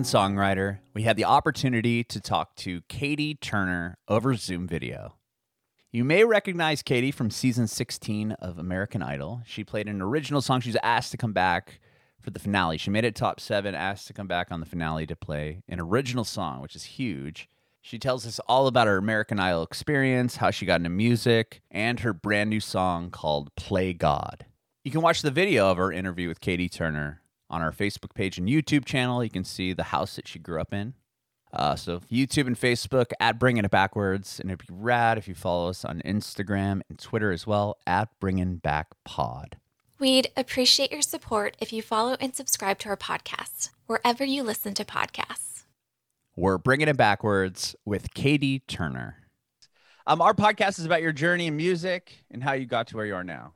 songwriter, we had the opportunity to talk to Katie Turner over Zoom video. You may recognize Katie from season 16 of American Idol. She played an original song. She was asked to come back for the finale. She made it top 7, asked to come back on the finale to play an original song, which is huge. She tells us all about her American Idol experience, how she got into music, and her brand new song called Play God. You can watch the video of our interview with Katie Turner on our Facebook page and YouTube channel. You can see the house that she grew up in. So YouTube and Facebook at Bringing It Backwards. And it'd be rad if you follow us on Instagram and Twitter as well at Bringing Back Pod. We'd appreciate your support if you follow and subscribe to our podcast, wherever you listen to podcasts. We're Bringing It Backwards with Katie Turner. Our podcast is about your journey in music and how you got to where you are now.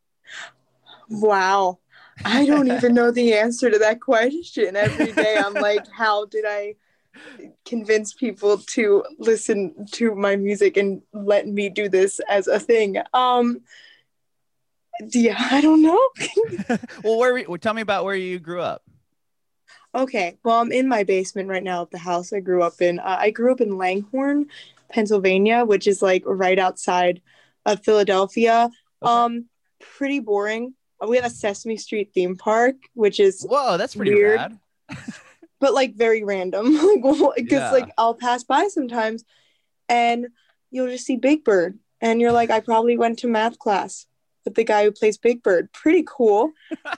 Wow. I don't even know the answer to that question. Every day I'm like, how did I convince people to listen to my music and let me do this as a thing? Yeah, I don't know. Well, tell me about where you grew up. Okay, well, I'm in my basement right now at the house I grew up in. I grew up in Langhorne, Pennsylvania, which is like right outside of Philadelphia. Okay. Pretty boring. We have a Sesame Street theme park, which is that's pretty weird, rad. but like very random. Because like I'll pass by sometimes, and you'll just see Big Bird, and you're like, I probably went to math class with the guy who plays Big Bird. Pretty cool.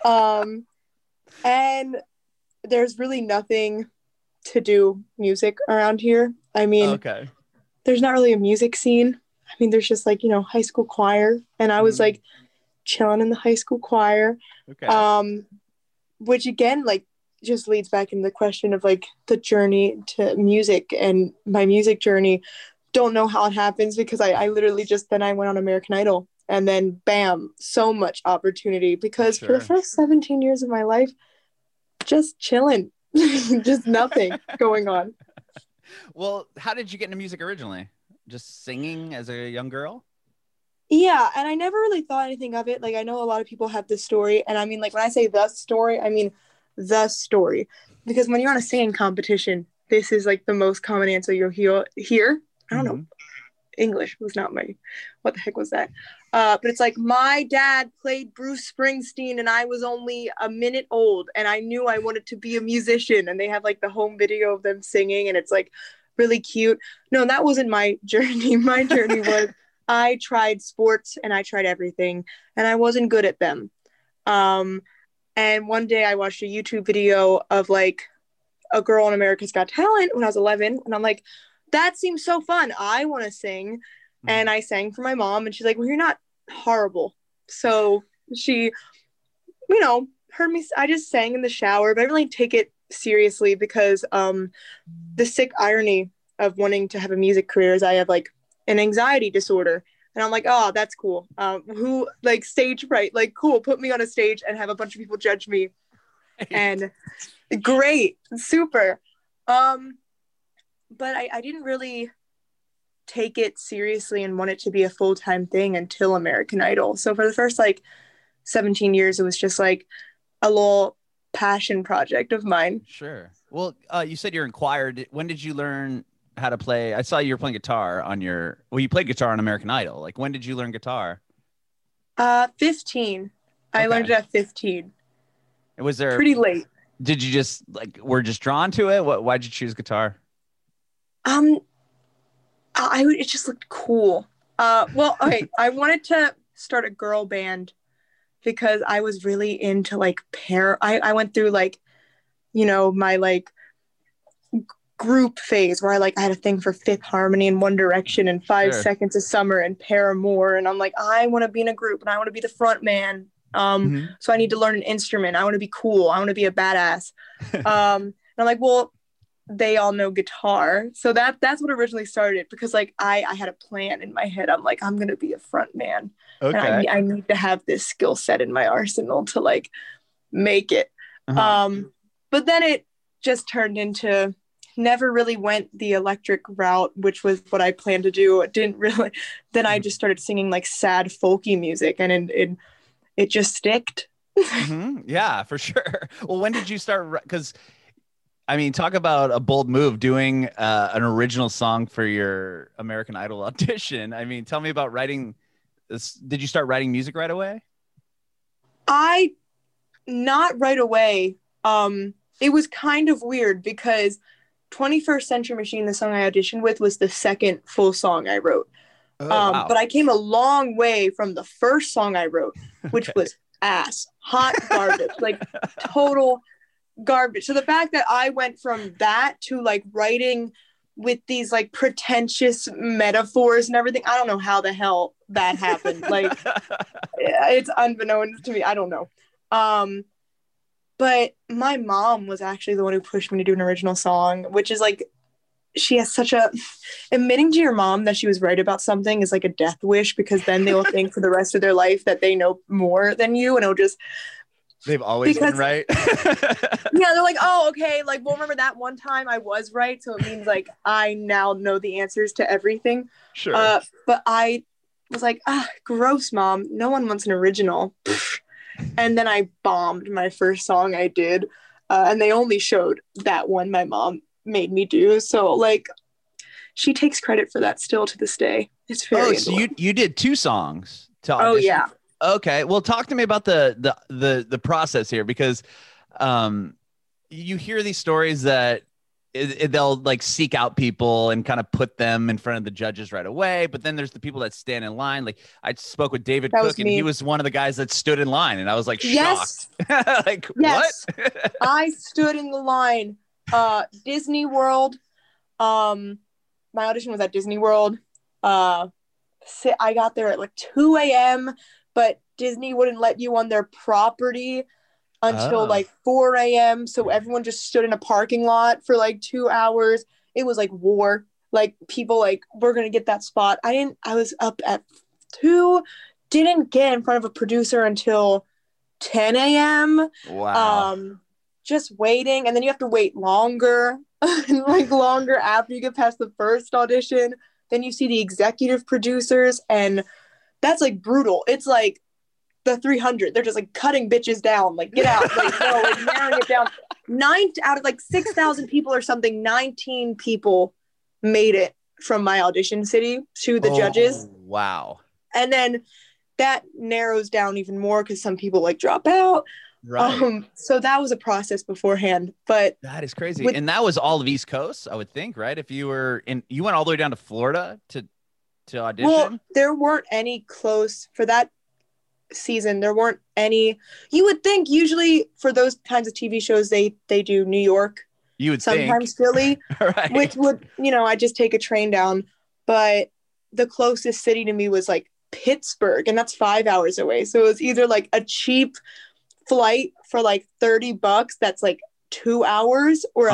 And there's really nothing to do music around here. I mean, there's not really a music scene. I mean, there's just like, high school choir. And I was like chilling in the high school choir. Which again, like just leads back into the question of like the journey to music and my music journey. Don't know how it happens because I literally then I went on American Idol and then bam, so much opportunity because for the first 17 years of my life, just chilling, just nothing going on. Well, how did you get into music originally? Just singing as a young girl? Yeah, and I never really thought anything of it. Like, I know a lot of people have this story, and I mean, like, when I say the story, I mean the story. Because when you're on a singing competition, this is, like, the most common answer you'll hear. I don't know. English was not what the heck was that? But it's like, my dad played Bruce Springsteen, and I was only a minute old, and I knew I wanted to be a musician. And they have, like, the home video of them singing, and it's, like, really cute. No, that wasn't my journey. My journey was... I tried sports and I tried everything and I wasn't good at them. And one day I watched a YouTube video of like a girl on America's Got Talent when I was 11. And I'm like, that seems so fun. I want to sing. And I sang for my mom and she's like, well, you're not horrible. So she, heard me. I just sang in the shower, but I didn't really take it seriously because the sick irony of wanting to have a music career is I have like an anxiety disorder. And I'm like, oh, that's cool. Who like stage fright, like cool, put me on a stage and have a bunch of people judge me. And great, super. But I didn't really take it seriously and want it to be a full-time thing until American Idol. So for the first like 17 years, it was just like a little passion project of mine. Sure. Well, you said you're in choir. When did you learn how to play? I saw you were playing guitar you played guitar on American Idol. Like, when did you learn guitar? 15. I learned it at 15. Was there pretty late? Did you just were just drawn to it? Why'd you choose guitar? It just looked cool. Well, okay. I wanted to start a girl band because I was really into like I went through like, my like group phase where I had a thing for Fifth Harmony and One Direction and 5 Seconds of Summer and Paramore, and I'm like, I want to be in a group and I want to be the front man. So I need to learn an instrument. I want to be cool. I want to be a badass. And I'm like, well, they all know guitar, so that's what originally started because like I had a plan in my head. I'm like, I'm gonna be a front man. And I need to have this skill set in my arsenal to like make it. But then it just turned into never really went the electric route, which was what I planned to do. It didn't really. Then I just started singing like sad folky music, and it just sticked. Yeah, for sure. Well, when did you start? Because I mean, talk about a bold move doing an original song for your American Idol audition. I mean, tell me about writing this. Did you start writing music right away? I not right away. It was kind of weird because 21st Century Machine, the song I auditioned with, was the second full song I wrote. Wow. But I came a long way from the first song I wrote, which was ass, hot garbage, like total garbage. So the fact that I went from that to like writing with these like pretentious metaphors and everything, I don't know how the hell that happened. Like it's unbeknownst to me. I don't know. But my mom was actually the one who pushed me to do an original song, which is like, she has such a, admitting to your mom that she was right about something is like a death wish, because then they will think for the rest of their life that they know more than you, and it'll just, they've always been right. Yeah, they're like, oh, okay, like, well, remember that one time I was right, so it means like I now know the answers to everything. Sure. But I was like, gross, mom, no one wants an original. And then I bombed my first song I did, and they only showed that one my mom made me do. So like, she takes credit for that still to this day. It's very so you did 2 songs to audition. Oh yeah. Okay, well, talk to me about the process here, because you hear these stories that they'll like seek out people and kind of put them in front of the judges right away, but then there's the people that stand in line. Like, I spoke with David Cook, and he was one of the guys that stood in line, and I was like shocked. Like, yes. What? I stood in the line. Disney World. My audition was at Disney World. I got there at like 2 a.m., but Disney wouldn't let you on their property until like 4 a.m. So everyone just stood in a parking lot for like 2 hours. It was like war. Like, people like, we're going to get that spot. I was up at 2, didn't get in front of a producer until 10 a.m. Wow. Just waiting. And then you have to wait longer, and like longer after you get past the first audition. Then you see the executive producers, and that's like brutal. It's like the 300. They're just like cutting bitches down. Like, get out. Like, no, like narrowing it down. 9 out of like 6,000 people or something, 19 people made it from my audition city to the judges. Wow. And then that narrows down even more because some people like drop out. Right. So that was a process beforehand, but that is crazy. And that was all of East Coast, I would think, right? If you were you went all the way down to Florida to audition. Well, there weren't any close for that season. There weren't any. You would think usually for those kinds of TV shows, they do New York. You would sometimes think. Philly, right. Which would, I just take a train down. But the closest city to me was like Pittsburgh, and that's 5 hours away. So it was either like a cheap flight for like $30 that's like 2 hours, or a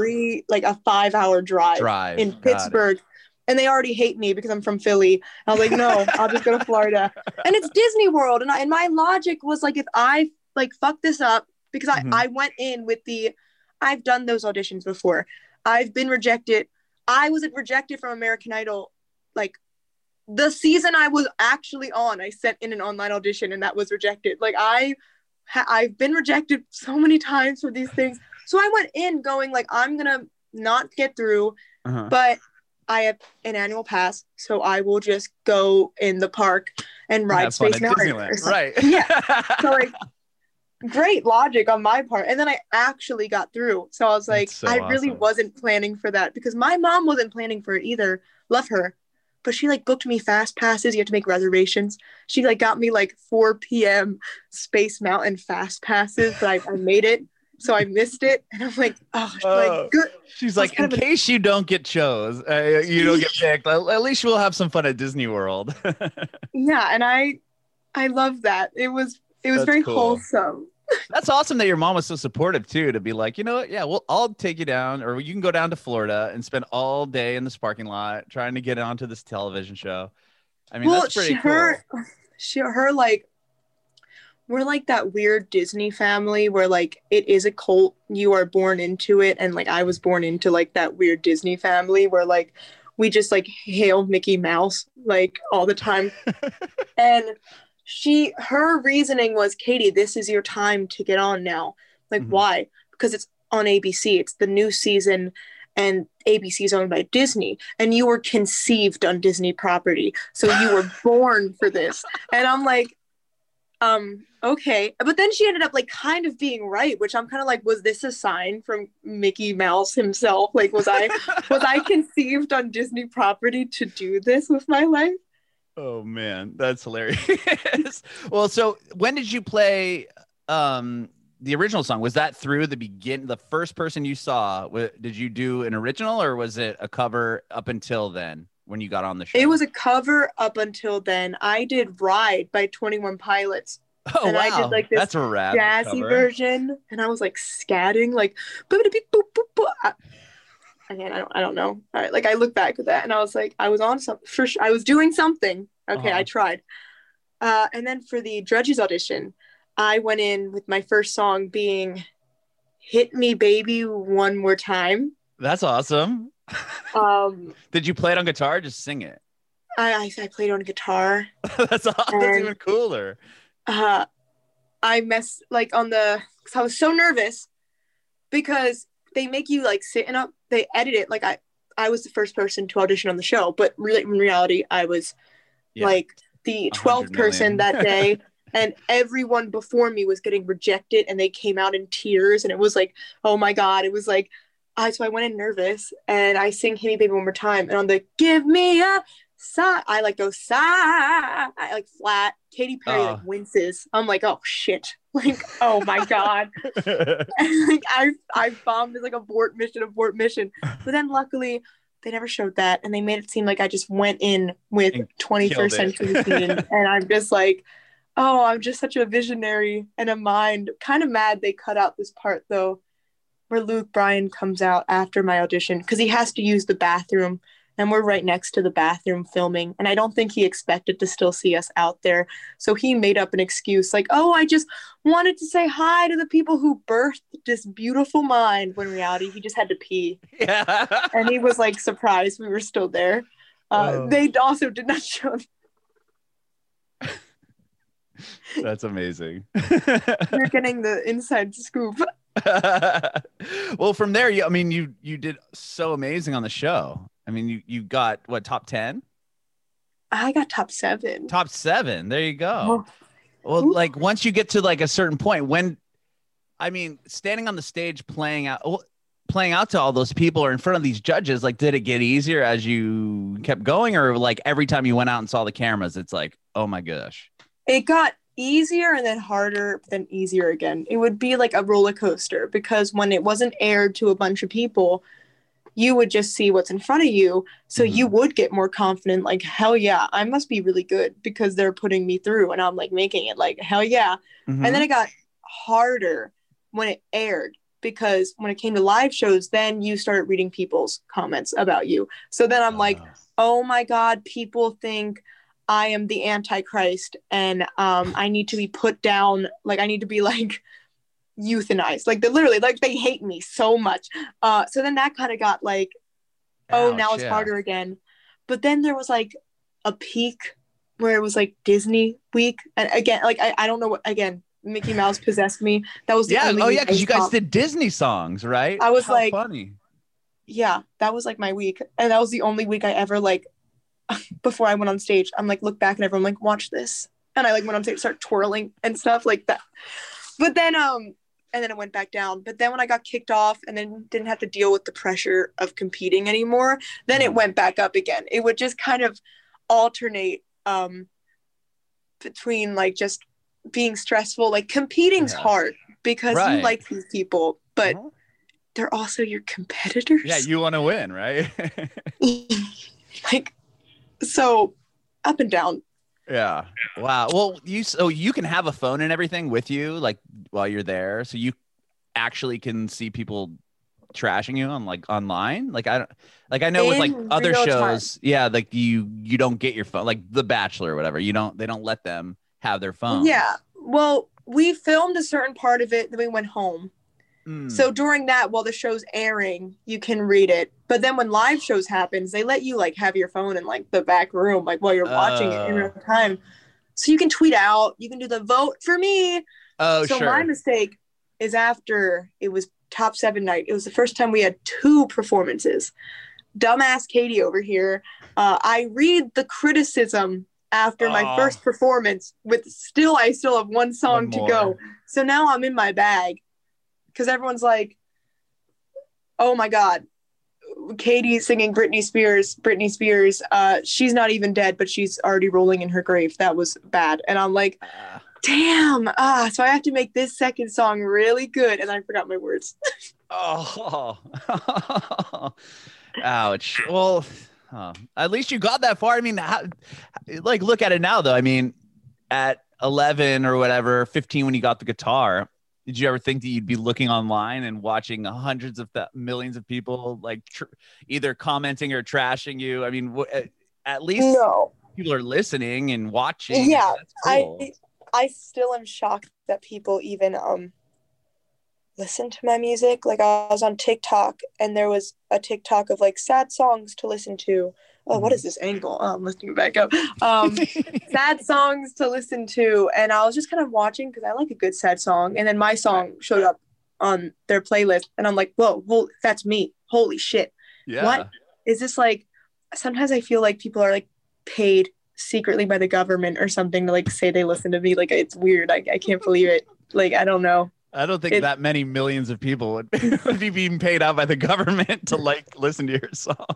5-hour drive in Pittsburgh. And they already hate me because I'm from Philly. I was like, no, I'll just go to Florida. And it's Disney World. And my logic was like, if I like fuck this up, because I went in with I've done those auditions before. I've been rejected. I was rejected from American Idol like the season I was actually on. I sent in an online audition and that was rejected. Like, I've been rejected so many times for these things. So I went in going like, I'm going to not get through, but I have an annual pass. So I will just go in the park and ride Space Mountain. Right. Yeah. So like, great logic on my part. And then I actually got through. So I was like, I really wasn't planning for that, because my mom wasn't planning for it either. Love her. But she like booked me fast passes. You have to make reservations. She like got me like 4 p.m. Space Mountain fast passes, but I made it. So I missed it. And I'm like, like, good. She's like, in case you don't get chose, you don't get picked, at least we'll have some fun at Disney World. Yeah. And I love that. It was very cool. Wholesome. That's awesome that your mom was so supportive too, to be like, you know what? Yeah, well, I'll take you down, or you can go down to Florida and spend all day in this parking lot trying to get onto this television show. I mean, that's pretty cool. Her like, we're like that weird Disney family where like it is a cult. You are born into it. And like I was born into like that weird Disney family where like we just like hail Mickey Mouse like all the time. And her reasoning was, Katie, this is your time to get on now. Like, why? Because it's on ABC. It's the new season, and ABC is owned by Disney, and you were conceived on Disney property. So you were born for this. And I'm like, okay. But then she ended up like kind of being right, which I'm kind of like, was this a sign from Mickey Mouse himself? Like, was I conceived on Disney property to do this with my life? Oh man, that's hilarious. Well, so when did you play the original song? Was that through the first person you saw? Did you do an original, or was it a cover up until then when you got on the show? It was a cover up until then. I did Ride by 21 Pilots. Oh, and wow. I did like this That's a rad jazzy cover. version, and I was like scatting like boop boop boop boop boop. Again, I don't know. Like I look back at that and I was like, I was on something for sure. I was doing something. Okay, I tried. And then for the Drudges audition, I went in with my first song being "Hit Me Baby One More Time." That's awesome. Did you play it on guitar or just sing it? I played on guitar. That's awesome. That's even cooler. I messed like on the, cause I was so nervous because they make you like sitting up, they edit it. Like I was the first person to audition on the show, but really in reality, I was like the 12th person that day. And everyone before me was getting rejected and they came out in tears. And it was like, oh my God. It was like, so I went in nervous and I sing "Hit Me Baby One More Time." And on the "Give Me a Sigh," I like go sigh, I like flat. Katy Perry like winces. I'm like, oh shit. Like, oh my God. And, like I bombed. It's like abort mission. But then luckily they never showed that. And they made it seem like I just went in with 21st century scene. And I'm just like, oh, I'm just such a visionary and a mind. Kind of mad they cut out this part though, where Luke Bryan comes out after my audition because he has to use the bathroom and we're right next to the bathroom filming. And I don't think he expected to still see us out there. So he made up an excuse like, oh, I just wanted to say hi to the people who birthed this beautiful mind, when in reality, he just had to pee. Yeah. And he was like surprised we were still there. They also did not show. That's amazing. You're getting the inside scoop. Well, from there, you did so amazing on the show. I mean, you got what, top 10? I got top 7. Top 7. There you go. Oh. Well, like once you get to like a certain point, standing on the stage playing out to all those people or in front of these judges, like, did it get easier as you kept going, or like every time you went out and saw the cameras, it's like, oh my gosh? It got easier and then harder, then easier again. It would be like a roller coaster because when it wasn't aired to a bunch of people, you would just see what's in front of you. So you would get more confident, like, hell yeah, I must be really good because they're putting me through and I'm like making it, like, hell yeah. And then it got harder when it aired because when it came to live shows, then you started reading people's comments about you. So then I'm like, oh my God, people think I am the Antichrist and I need to be put down. Like, I need to be like euthanized. Like, literally, like, they hate me so much. So then that kind of got like, now it's harder again. But then there was like a peak where it was like Disney week. And again, like, I don't know what, again, Mickey Mouse possessed me. That was the only week because you guys did Disney songs, right? I was How like, funny. Yeah, that was like my week. And that was the only week I ever like, before I went on stage, I'm like, look back and everyone like, watch this. And I like went on stage, start twirling and stuff like that. But then, and then it went back down. But then when I got kicked off and then didn't have to deal with the pressure of competing anymore, then it went back up again. It would just kind of alternate between like just being stressful. Like, competing's hard because you like these people, but they're also your competitors. Yeah, you want to win, right? Like, so up and down. Yeah. Wow. Well, you can have a phone and everything with you, like, while you're there, so you actually can see people trashing you on like online. Like, I know with like other shows, like you don't get your phone, like The Bachelor or whatever. They don't let them have their phone. Yeah. Well, we filmed a certain part of it, then we went home. So during that, while the show's airing, you can read it. But then when live shows happens, they let you like have your phone in like the back room, like while you're watching it in real time. So you can tweet out, you can do the vote for me. Oh, so sure. my mistake is after it was top 7 night. It was the first time we had 2 performances. Dumbass Katie over here. I read the criticism after my first performance I still have 1 song to go. So now I'm in my bag because everyone's like, oh my God, Katie singing Britney Spears. She's not even dead, but she's already rolling in her grave. That was bad. And I'm like, damn. So I have to make this second song really good. And I forgot my words. Oh, ouch. Well, at least you got that far. I mean, look at it now, though. I mean, at 11 or whatever, 15 when you got the guitar, did you ever think that you'd be looking online and watching hundreds of millions of people like either commenting or trashing you? I mean, at least people are listening and watching. Yeah, that's cool. I still am shocked that people even listen to my music. Like I was on TikTok and there was a TikTok of like sad songs to listen to. Oh, what is this angle? Oh, I'm lifting it back up. Sad songs to listen to. And I was just kind of watching because I like a good sad song. And then my song showed up on their playlist. And I'm like, whoa, that's me. Holy shit. Yeah. What is this like? Sometimes I feel like people are like paid secretly by the government or something to like say they listen to me. Like it's weird. I can't believe it. Like, I don't know. I don't think that many millions of people would be being paid out by the government to like listen to your song.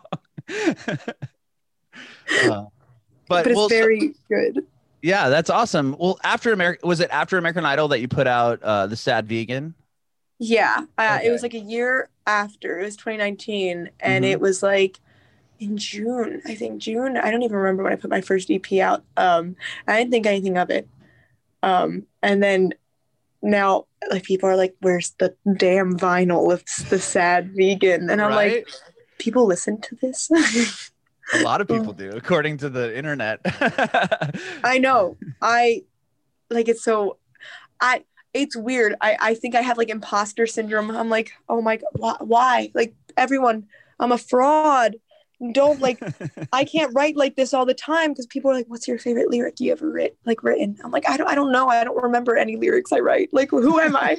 But it's very good. Yeah, that's awesome. Well, was it after American Idol that you put out the Sad Vegan? Yeah, it was like a year after. It was 2019, and it was like in June. I think June. I don't even remember when I put my first EP out. I didn't think anything of it. And then now, like people are like, "Where's the damn vinyl? It's the Sad Vegan," and I'm like, "People listen to this." A lot of people do, according to the internet. I know. It's weird. I think I have like imposter syndrome. I'm like, oh my God, why? Like everyone, I'm a fraud. Don't like, I can't write like this all the time because people are like, what's your favorite lyric you ever written? I'm like, I don't know. I don't remember any lyrics I write. Like, who am I?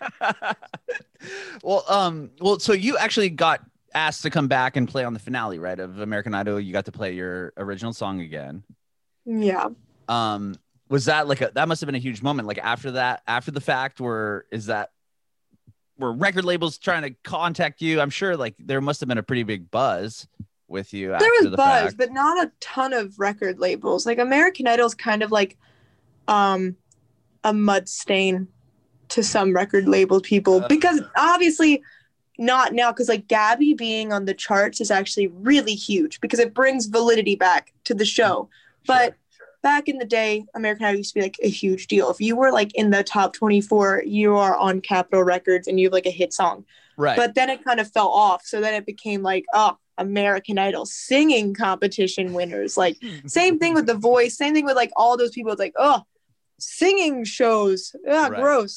Well, so you actually got asked to come back and play on the finale, right, of American Idol. You got to play your original song again. Yeah. Was that that must have been a huge moment, like after the fact, were record labels trying to contact you? I'm sure like there must have been a pretty big buzz with you. There was the buzz fact. But not a ton of record labels. Like American Idol's kind of like a mud stain to some record label people because obviously not now, because like Gabby being on the charts is actually really huge because it brings validity back to the show. But back in the day, American Idol used to be like a huge deal. If you were like in the top 24, you are on Capitol Records and you have like a hit song. Right. But then it kind of fell off. So then it became like, American Idol singing competition winners. Like same thing with The Voice, same thing with like all those people. It's like, singing shows. Gross.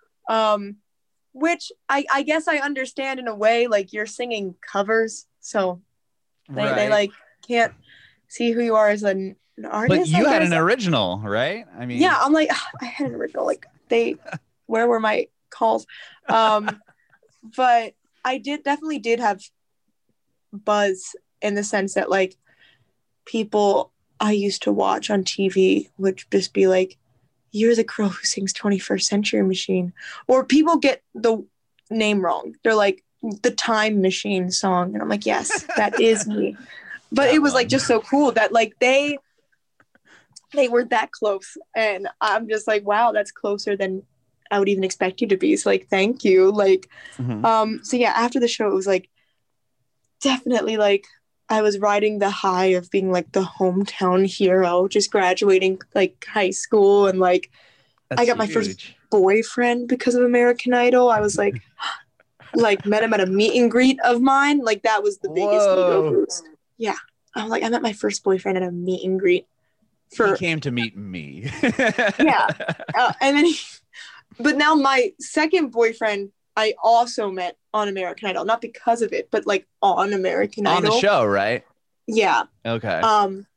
Which I guess I understand in a way, like you're singing covers, so they like can't see who you are as an artist. But you had an original, right? I mean, yeah, I'm like, I had an original. Like where were my calls? But I definitely did have buzz in the sense that like people I used to watch on TV would just be like, you're the girl who sings 21st Century Machine. Or people get the name wrong. They're like, the Time Machine song. And I'm like, yes, that is me. But it was like just so cool that like they were that close. And I'm just like, wow, that's closer than I would even expect you to be. So like, thank you. Like, so yeah, after the show, it was like, definitely like, I was riding the high of being like the hometown hero, just graduating like high school. And like, I got my first boyfriend because of American Idol. I was like, met him at a meet and greet of mine. Like that was the biggest ego boost. Yeah. I'm like, I met my first boyfriend at a meet and greet. He came to meet me. Yeah. And then, but now my second boyfriend, I also met on American Idol, not because of it, but like on American Idol. On the show, right? Yeah. Okay.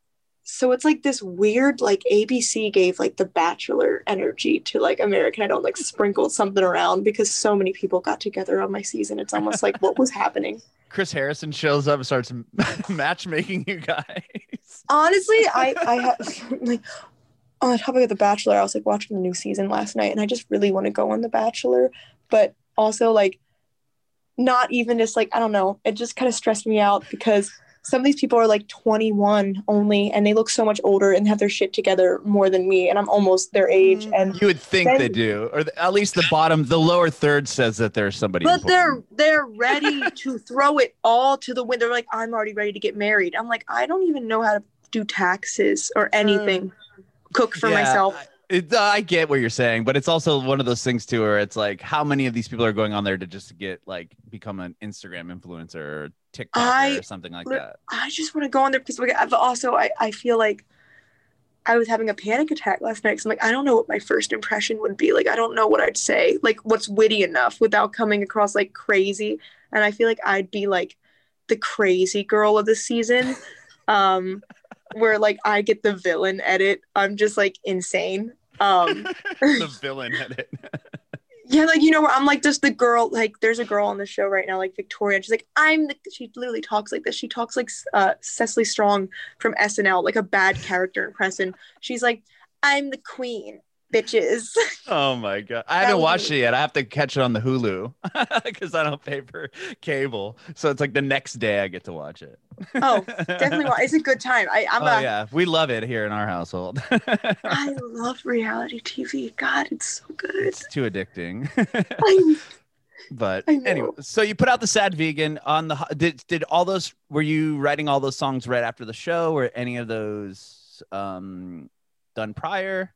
So it's like this weird, like ABC gave like the Bachelor energy to like American Idol, like sprinkled something around because so many people got together on my season. It's almost like what was happening. Chris Harrison shows up and starts matchmaking you guys. Honestly, I have like on the topic of The Bachelor, I was like watching the new season last night and I just really want to go on The Bachelor, but also like not even just like, I don't know, it just kind of stressed me out because some of these people are like 21 only and they look so much older and have their shit together more than me, and I'm almost their age. And you would think they do, or at least the lower third says that there's somebody but important. they're ready to throw it all to the wind. They're like, I'm already ready to get married. I'm like, I don't even know how to do taxes or anything. Cook for myself. I get what you're saying, but it's also one of those things too where it's like, how many of these people are going on there to just get like become an Instagram influencer or TikToker or something like that? I just want to go on there because I've also I feel like I was having a panic attack last night because I'm like, I don't know what my first impression would be. Like, I don't know what I'd say, like what's witty enough without coming across like crazy. And I feel like I'd be like the crazy girl of the season. Where like I get the villain edit. I'm just like insane. The villain edit. Yeah, like, you know, where I'm like just the girl, like there's a girl on the show right now, like Victoria, and she's like, she literally talks like this. She talks like Cecily Strong from SNL, like a bad character impression. She's like, I'm the queen, bitches. Oh my God. I haven't watched it yet. I have to catch it on the Hulu because I don't pay for cable. So it's like the next day I get to watch it. Oh, definitely. It's a good time. Yeah. We love it here in our household. I love reality TV. God, it's so good. It's too addicting. But anyway, so you put out the Sad Vegan on the, did all those, were you writing all those songs right after the show, or any of those done prior?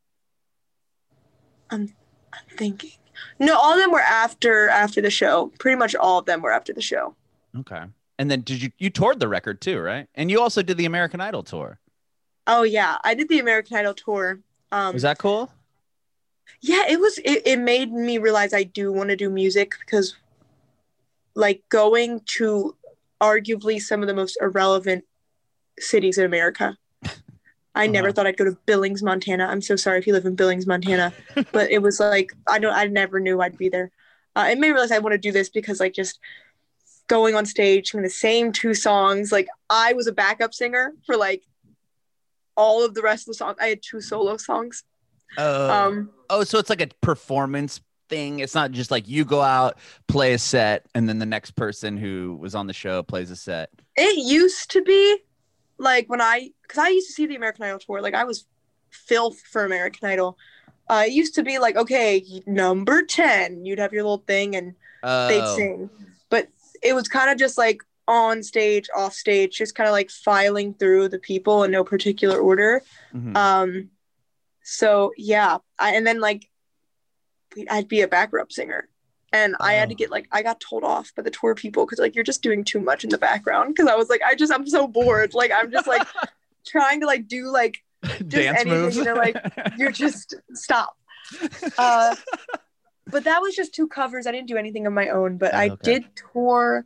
I'm thinking. No, all of them were after the show. Pretty much all of them were after the show. Okay. And then you toured the record too, right? And you also did the American Idol tour. Oh yeah, I did the American Idol tour. Was that cool? Yeah, it made me realize I do want to do music, because like going to arguably some of the most irrelevant cities in America. I never thought I'd go to Billings, Montana. I'm so sorry if you live in Billings, Montana, but it was like, I never knew I'd be there. It made me realize I want to do this because like just going on stage, singing the same two songs. Like I was a backup singer for like all of the rest of the songs. I had 2 solo songs. So it's like a performance thing. It's not just like you go out, play a set, and then the next person who was on the show plays a set. It used to be like because I used to see the American Idol tour. Like I was filth for American Idol. It used to be like, okay, number 10, you'd have your little thing and they'd sing. But it was kind of just like on stage, off stage, just kind of like filing through the people in no particular order. Mm-hmm. So yeah, and then like I'd be a backup singer, and I had to get like, I got told off by the tour people because like, you're just doing too much in the background. Because I was like, I'm so bored. Like I'm just like trying to like do like just dance anything. moves. You know, like you're just stop. But that was just 2 covers. I didn't do anything of my own. But I did tour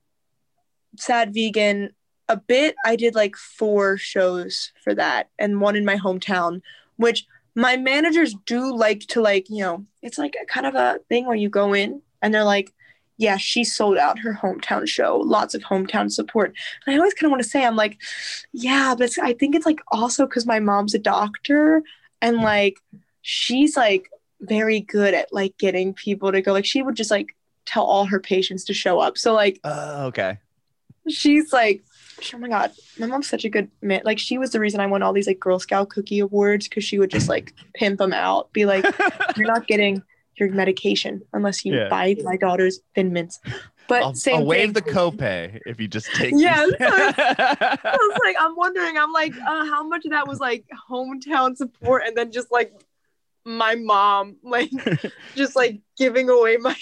Sad Vegan a bit. I did like 4 shows for that, and 1 in my hometown, which my managers do like to like, you know, it's like a kind of a thing where you go in and they're like, yeah, she sold out her hometown show. Lots of hometown support. And I always kind of want to say, I'm like, yeah, but I think it's like also because my mom's a doctor and like, she's like very good at like getting people to go. Like she would just like tell all her patients to show up. So like, okay. She's like, oh my God, my mom's such a good man. Like she was the reason I won all these like Girl Scout cookie awards, because she would just like pimp them out, be like, you're not getting your medication unless you buy my daughter's Thin Mints. But I'll waive the copay if you just take. Yeah, so I was like, I'm wondering, I'm like, how much of that was like hometown support, and then just like my mom, like just like giving away my.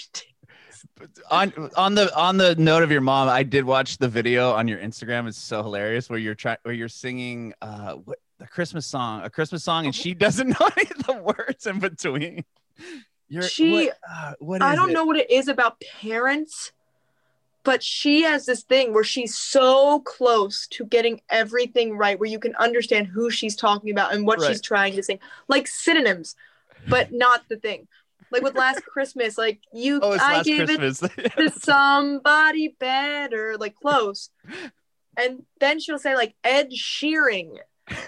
On the note of your mom, I did watch the video on your Instagram. It's so hilarious where you're singing a Christmas song, and she doesn't know any of the words in between. What I don't know what it is about parents, but she has this thing where she's so close to getting everything right, where you can understand who she's talking about and what she's trying to sing, like synonyms, but not the thing. Like with Last Christmas, like I gave Christmas. It to somebody better, like close. And then she'll say like Ed Sheeran,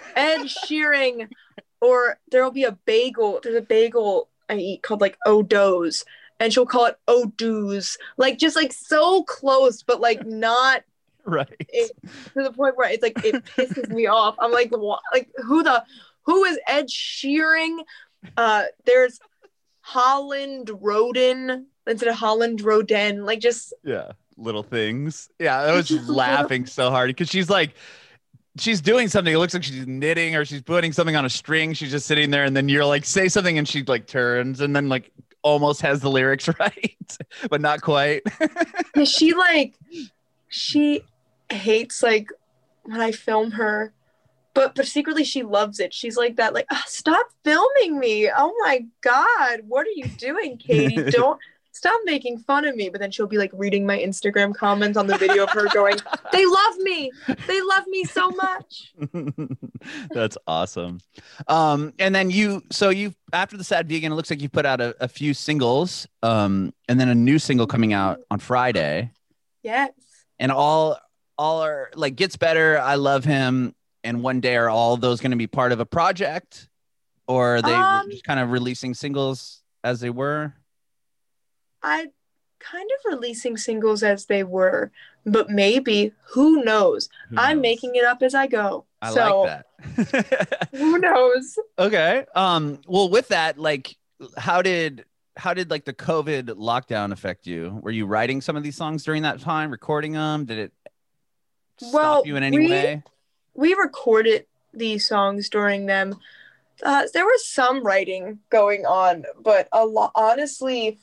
or there'll be a bagel. There's a bagel I eat called like O'Do's, and she'll call it O'Do's, like just like so close, but like not right to the point where it's like it pisses me off. I'm like, what? Like who is Ed Sheeran? There's Holland Roden instead of Holland Roden, like just little things. I was just laughing so hard because she's like, she's doing something. It looks like she's knitting or she's putting something on a string. She's just sitting there, and then you're like, say something, and she like turns and then like almost has the lyrics right, but not quite. She hates like when I film her, but secretly she loves it. She's like that, like, stop filming me. Oh my God, what are you doing, Katie? Don't stop making fun of me. But then she'll be like reading my Instagram comments on the video of her going, they love me so much. That's awesome. And then you after the Sad Vegan, it looks like you put out a few singles, and then a new single coming out on Friday. Yes. And all are like Gets Better, I Love Him, and One Day, are all those going to be part of a project, or are they just kind of releasing singles as they were? I kind of releasing singles as they were, but maybe, who knows? I'm making it up as I go. I like that. Who knows? Okay. Well, with that, like, how did like the COVID lockdown affect you? Were you writing some of these songs during that time, recording them? Did it stop you in any way? We recorded these songs during them. There was some writing going on, but honestly,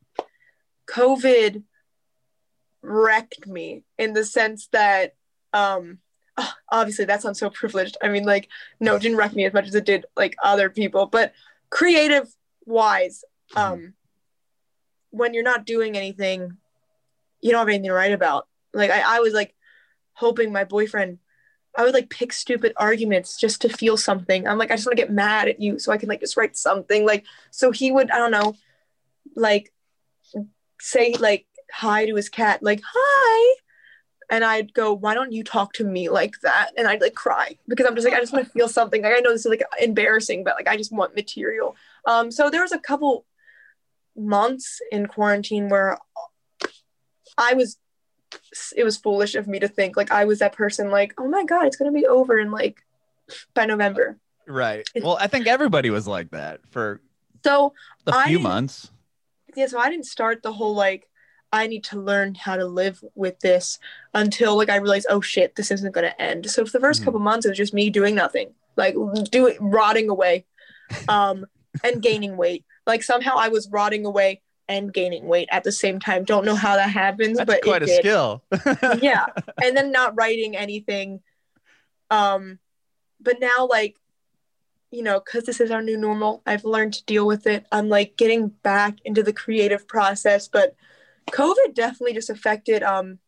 COVID wrecked me in the sense that, obviously that sounds so privileged. I mean, like, no, it didn't wreck me as much as it did like other people, but creative wise, when you're not doing anything, you don't have anything to write about. Like I was like hoping my boyfriend, I would like pick stupid arguments just to feel something. I'm like, I just want to get mad at you so I can like just write something. Like, so he would, I don't know, like say like hi to his cat, like hi. And I'd go, why don't you talk to me like that? And I'd like cry because I'm just like, I just want to feel something. Like, I know this is like embarrassing, but like, I just want material. So there was a couple months in quarantine where it was foolish of me to think like I was that person like, oh my God, it's going to be over in like by November. Right. Well, I think everybody was like that for a few months. Yeah. So I didn't start the whole, like, I need to learn how to live with this until like I realized, oh shit, this isn't going to end. So for the first couple months, it was just me doing nothing, like rotting away, and gaining weight. Like somehow I was rotting away and gaining weight at the same time. Don't know how that happens. That's but quite a skill. Yeah. And then not writing anything. But now, like, you know, because this is our new normal, I've learned to deal with it. I'm like getting back into the creative process, but COVID definitely just affected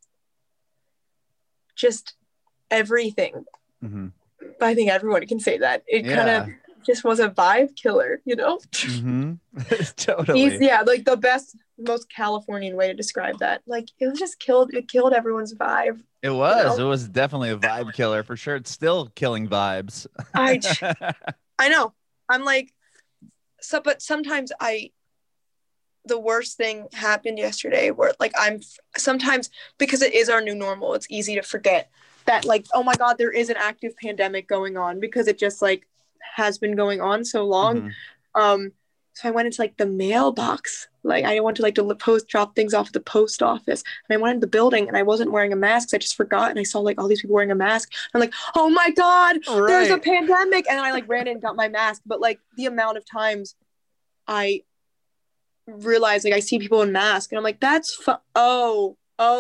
just everything. Mm-hmm. I think everyone can say that. It kind of just was a vibe killer, you know? Mm-hmm. Totally. Like the best, most Californian way to describe that. Like it killed everyone's vibe. It was. You know? It was definitely a vibe killer for sure. It's still killing vibes. I know. I'm like, but sometimes the worst thing happened yesterday where like sometimes because it is our new normal, it's easy to forget that like, oh my God, there is an active pandemic going on because it just like has been going on so long. Mm-hmm. So I went into like the mailbox. Like I went to like drop things off at the post office, and I went into the building and I wasn't wearing a mask. So I just forgot, and I saw like all these people wearing a mask. I'm like, oh my God, There's a pandemic. And I like ran in and got my mask. But like the amount of times I realized like I see people in masks and I'm like, that's because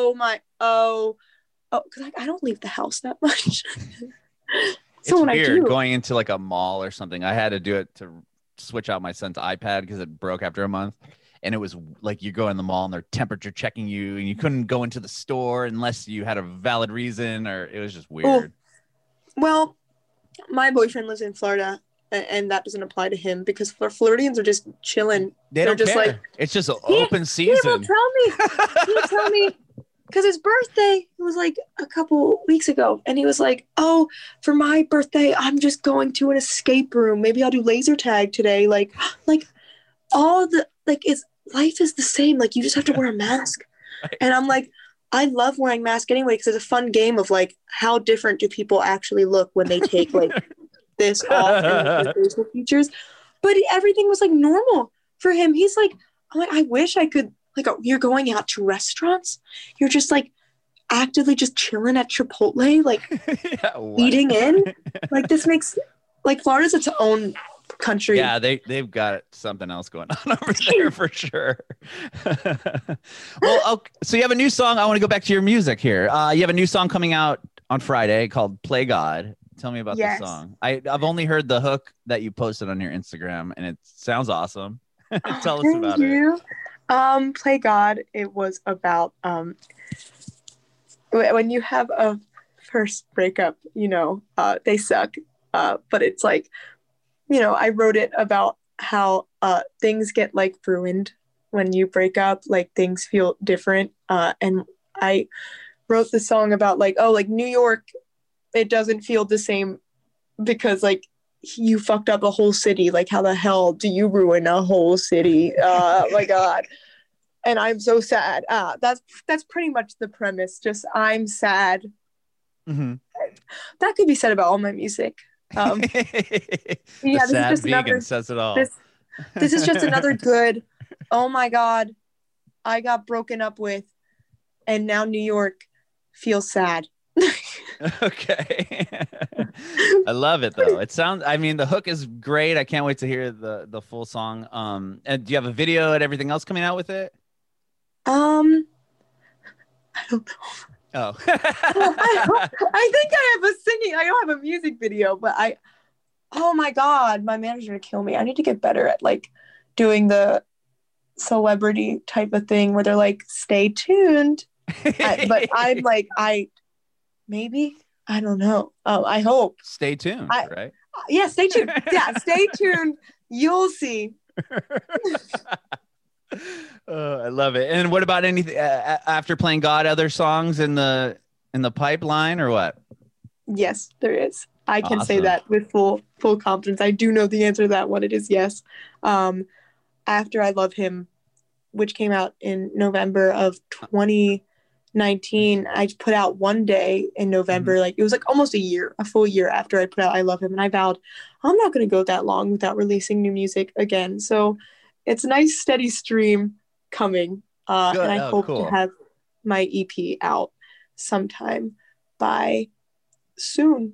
like I don't leave the house that much. So it's weird going into like a mall or something. I had to do it to switch out my son's iPad because it broke after a month. and it was like you go in the mall and they're temperature checking you, and you couldn't go into the store unless you had a valid reason, or it was just weird. Well, my boyfriend lives in Florida, and that doesn't apply to him because Floridians are just chilling. They're just care. like, it's just an open season. He will tell me, because his birthday was like a couple weeks ago, and he was like, "Oh, for my birthday, I'm just going to an escape room. Maybe I'll do laser tag today." Like all the life is the same. Like you just have to wear a mask, and I'm like, I love wearing masks anyway because it's a fun game of like how different do people actually look when they take like this off and the facial features. But everything was like normal for him. He's like, I wish I could. Like, you're going out to restaurants. You're just like actively just chilling at Chipotle, like eating in. Like this makes like Florida's its own country. Yeah, they've got something else going on over there for sure. Well, okay, so you have a new song. I want to go back to your music here. You have a new song coming out on Friday called "Play God." Tell me about this song. I've only heard the hook that you posted on your Instagram, and it sounds awesome. Tell us about it. Play God. It was about when you have a first breakup, they suck. But it's like, I wrote it about how things get like ruined when you break up, like things feel different. And I wrote the song about like, New York, it doesn't feel the same because like you fucked up a whole city. Like, how the hell do you ruin a whole city? My God. And I'm so sad. That's pretty much the premise. Just I'm sad. Mm-hmm. That could be said about all my music. Yeah, this sad is just vegan says it all. This is just another good. Oh my God, I got broken up with, and now New York feels sad. Okay. I love it though. It sounds, the hook is great. I can't wait to hear the full song. And do you have a video and everything else coming out with it? I don't know. Oh. I think I have I don't have a music video, but oh my God, my manager's gonna kill me. I need to get better at like doing the celebrity type of thing where they're like, stay tuned. But I'm like, maybe, I don't know. I hope. Stay tuned, right? Yeah, stay tuned. Yeah, stay tuned. You'll see. I love it. And what about anything after Playing God? Other songs in the pipeline or what? Yes, there is. I can say that with full confidence. I do know the answer to that one. It is yes. After I Love Him, which came out in November of 2019, I put out one day in November. Mm-hmm. Like it was like almost a full year after I put out I Love Him, and I vowed I'm not going to go that long without releasing new music again. So it's a nice steady stream coming, and I hope to have my EP out sometime by soon.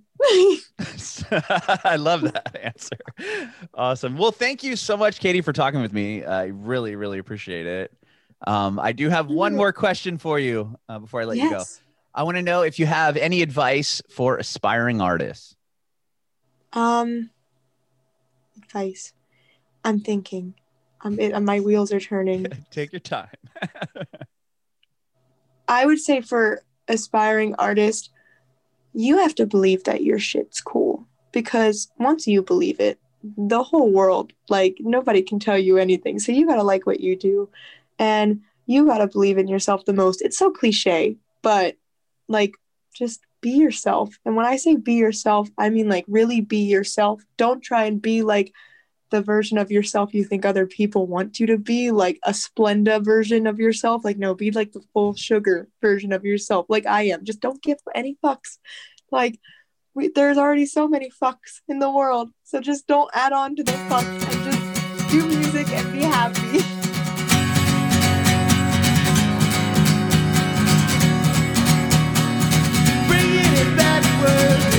I love that answer. Awesome. Well, thank you so much, Katie, for talking with me. I really, really appreciate it. I do have one more question for you before I let you go. I want to know if you have any advice for aspiring artists. Advice. I'm thinking. My wheels are turning. Take your time. I would say for aspiring artists, you have to believe that your shit's cool, because once you believe it, the whole world, like nobody can tell you anything. So you gotta like what you do, and you gotta believe in yourself the most. It's so cliche, but like just be yourself. And when I say be yourself, I mean like really be yourself. Don't try and be like the version of yourself you think other people want you to be, like a Splenda version of yourself. Like, no, be like the full sugar version of yourself, like I am. Just don't give any fucks. Like, there's already so many fucks in the world, so just don't add on to the fucks and just do music and be happy. Bringing it backward.